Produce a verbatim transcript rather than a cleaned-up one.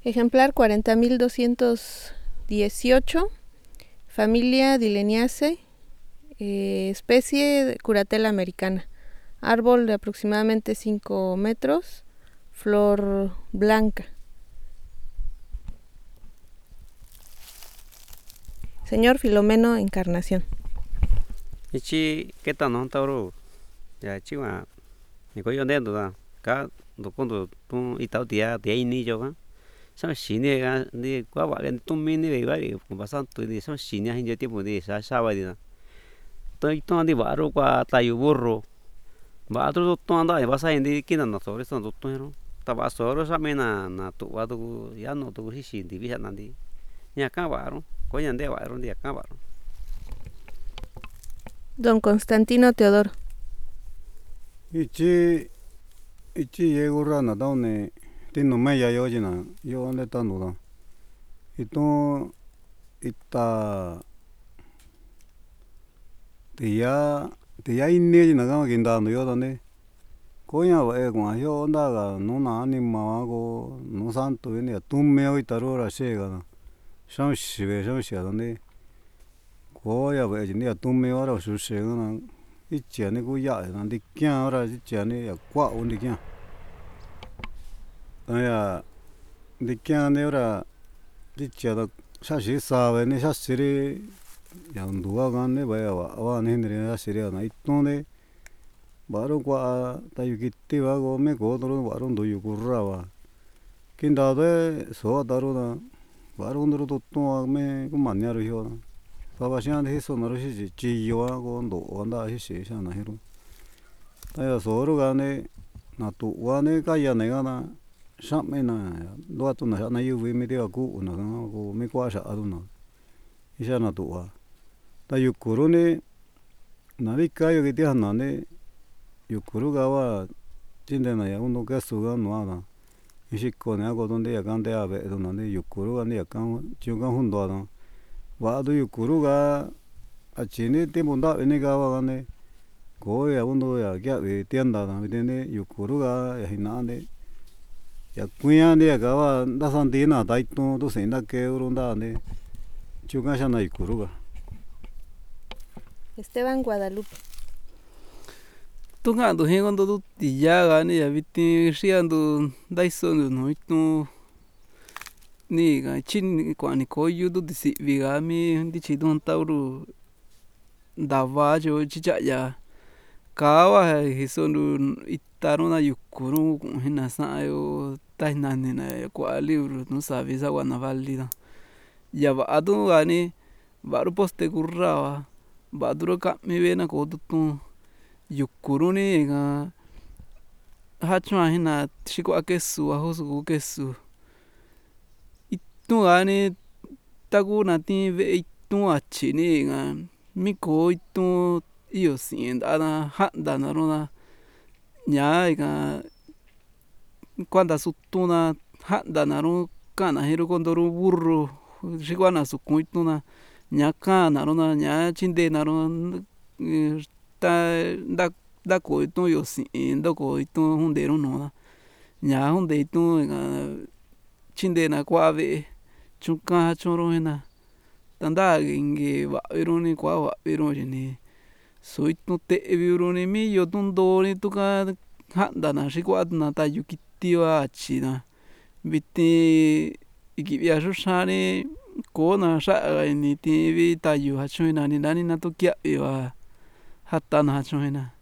Ejemplar cuarenta mil doscientos dieciocho, familia Dilleniaceae, eh, especie Curatela americana, árbol de aproximadamente cinco metros, flor blanca. Señor Filomeno Encarnación. Ichi keta no tauro ya chiwa ni ko yonde ndo da ka do kondo tu itau dia dia ini jo ba sa shini ga ni kwa ba len tu mini be ba ri ko ba san tu ni sa shini hin je tiempo ni sa sa ba di na to ito andi ba ro kwa ta yu burro ba to to anda ba sa indi kina na sobre son to to ro ta ba so ro sa me na na tu ba tu ya no tu hi shi di bi sa na di ya ka ba ro ko ya ande ba ro di ka ba ro. Don Constantino Teodoro. Ichi ichi yegurra na daune tino meya yojina yo ande tanu da ito ita tia tia inni na ga ginda no yo dane koya wa e kwa yo onda ga no na ni ma go no santo ni tu me o itaro ra she ga shan shi be shan shi da ne koya wa ni tu me o ra shu she ga na ichi ne ku ya na di kya ra ichi ne ya kwa o di kya ya di kya ne ra ichi da sha shi sa ve ne sha shi ri ya ndu wa ga ne ba ya wa wa ne ne ya shi ri na ito ne ba ro kwa ta yu ki ti wa go me go do wa ro ndo yu ku ra wa kin da de so da ro na ba ro ndo ro to wa me ku man ya ro yo na ta ba shi an he so na ro shi ji yo wa go ndo wa da shi shi sha na he ro ta ya so ro ga ne na tu wa ne ka ya ne ga na sha me na do tu na na yu vi me de ku na ga go me kwa sha ado na isha na tu wa ta yu ku ro ne na ri ka yo ge de na ne yu ku ro ga wa jin de na ya uno ga su ga no na ishi ko ne go donde ya gan de a be do na ne yu ku ro ga ne ya kan ju ga hun do na wa do yu ku ro ga a chi ne te mon da ne ga wa ga ne ko ya uno ya ga be tian da na de ne yu ku ro ga ya hi na ne ya ku ya ne ga wa da san de na dai to do se na ke ro da ne ju ga sha na yu ku ro ga. Esteban Guadalupe. Tunga do he gondo do ya ga ne ya viti shiando daiso no itu ni ga chin kwa ni ko yu do disi vi ga mi di chi don tauru da va jo chi cha ya ka wa hi so nu itaro na yukuru hina sa yo ta na ni na kwa libro no sabe sa wa na valida ya va adu ga ni va ru poste kurra wa va duro ka mi ve na ko tu yukuru ni ga ha chwa hina shi kwa ke su a ho su ke su itu ga ni ta ku na ti ve itu a chi ni ga mi ko itu iyo sin da na ha da na ro na nya ga cuando su tu na ha da na ro ka na he ro kondo ro burro shi kwa na su ku itu na nya ka na ro na nya chin de na ro ta da da ko itu yo sin do ko itu hun de ro no na nya hun de itu ga chin de na kwa ve chu ka chu ro na ta da nge va ro ni kwa va ro ni so itu te vi ro ni mi yo tun do ni tu ka ha da na shi kwa na ta yu ki ti wa chi na viti iki via shu sha ni ko na sha ni ti vi ta yu ha chu na ni na ni na tu kya wa ha ta na chu na